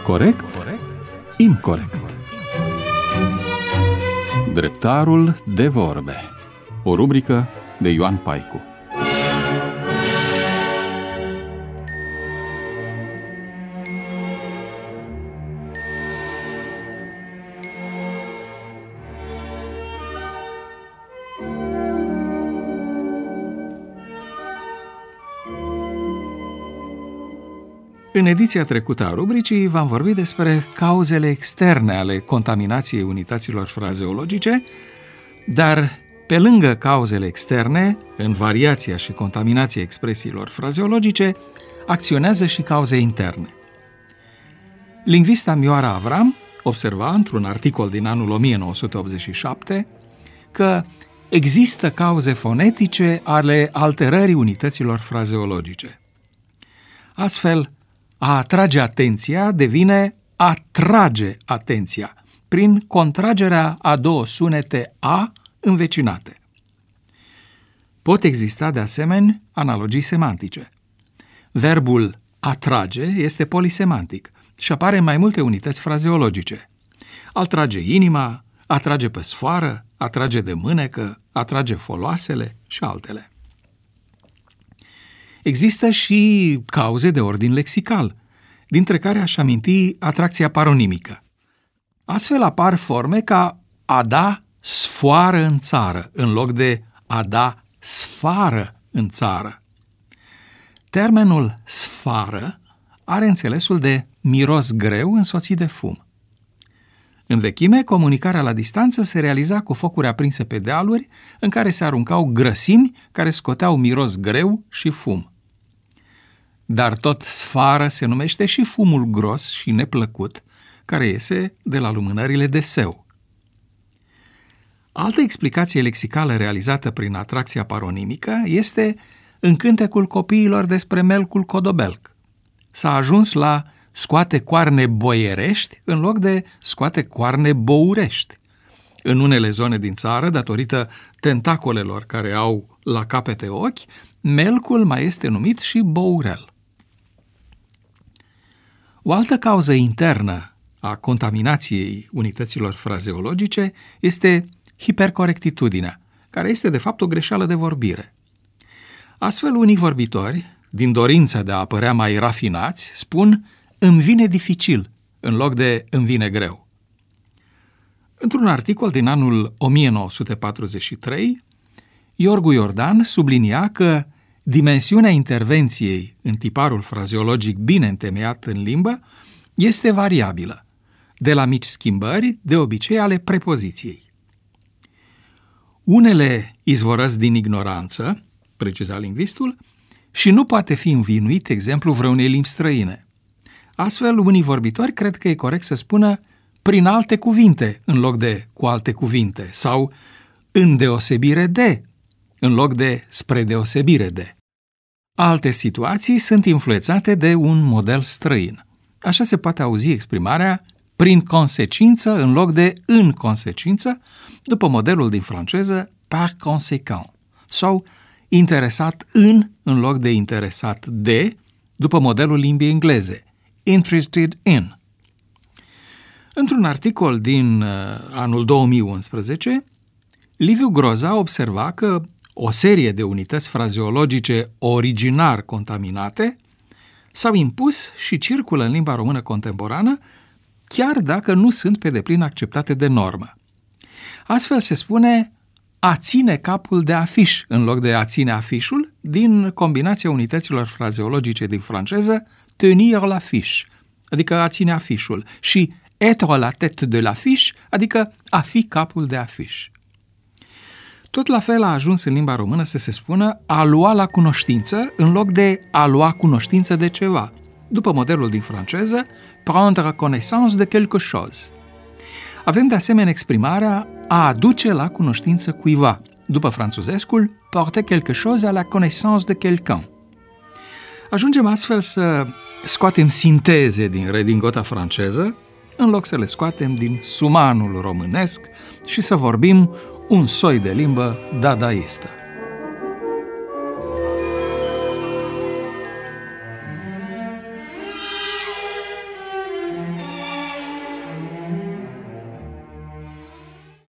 Corect? Incorect. Dreptarul de vorbe. O rubrică de Ioan Paicu. În ediția trecută a rubricii v-am vorbit despre cauzele externe ale contaminației unităților frazeologice, dar pe lângă cauzele externe, în variația și contaminația expresiilor frazeologice, acționează și cauze interne. Lingvista Mioara Avram observa într-un articol din anul 1987 că există cauze fonetice ale alterării unităților frazeologice. Astfel, a atrage atenția devine a trage atenția, prin contragerea a două sunete A învecinate. Pot exista, de asemenea, analogii semantice. Verbul atrage este polisemantic și apare în mai multe unități frazeologice. Atrage inima, atrage pe sfoară, atrage de mânecă, atrage foloasele și altele. Există și cauze de ordin lexical, dintre care aș aminti atracția paronimică. Astfel apar forme ca a da sfoară în țară, în loc de a da sfară în țară. Termenul sfară are înțelesul de miros greu însoțit de fum. În vechime, comunicarea la distanță se realiza cu focuri aprinse pe dealuri, în care se aruncau grăsimi care scoteau miros greu și fum. Dar tot sfară se numește și fumul gros și neplăcut, care iese de la lumânările de seu. Altă explicație lexicală realizată prin atracția paronimică este în cântecul copiilor despre melcul codobelc. S-a ajuns la scoate coarne boierești în loc de scoate coarne bourești. În unele zone din țară, datorită tentacolelor care au la capete ochi, melcul mai este numit și bourel. O altă cauză internă a contaminației unităților frazeologice este hipercorectitudinea, care este de fapt o greșeală de vorbire. Astfel, unii vorbitori, din dorința de a apărea mai rafinați, spun îmi vine dificil, în loc de îmi vine greu. Într-un articol din anul 1943, Iorgu Iordan sublinia că dimensiunea intervenției în tiparul frazeologic bine întemeiat în limbă este variabilă, de la mici schimbări, de obicei ale prepoziției. Unele izvorăsc din ignoranță, preciza lingvistul, și nu poate fi învinuit exemplu vreunei limbi străine. Astfel, unii vorbitori cred că e corect să spună prin alte cuvinte în loc de cu alte cuvinte sau în deosebire de în loc de spre deosebire de. Alte situații sunt influențate de un model străin. Așa se poate auzi exprimarea prin consecință în loc de în consecință, după modelul din franceză par conséquent, sau interesat în loc de interesat de, după modelul limbii engleze, interested in. Într-un articol din anul 2011, Liviu Groza observa că o serie de unități frazeologice originar contaminate s-au impus și circulă în limba română contemporană, chiar dacă nu sunt pe deplin acceptate de normă. Astfel se spune a ține capul de afiș în loc de a ține afișul, din combinația unităților frazeologice din franceză tenir l'affiche, adică a ține afișul, și être la tête de l'affiche, adică a fi capul de afiș. Tot la fel a ajuns în limba română să se spună a lua la cunoștință în loc de a lua cunoștință de ceva, după modelul din franceză prendre connaissance de quelque chose. Avem de asemenea exprimarea a aduce la cunoștință cuiva, după franțuzescul porter quelque chose à la connaissance de quelqu'un. Ajungem astfel să scoatem sinteze din redingota franceză, în loc să le scoatem din sumanul românesc și să vorbim un soi de limbă dadaistă.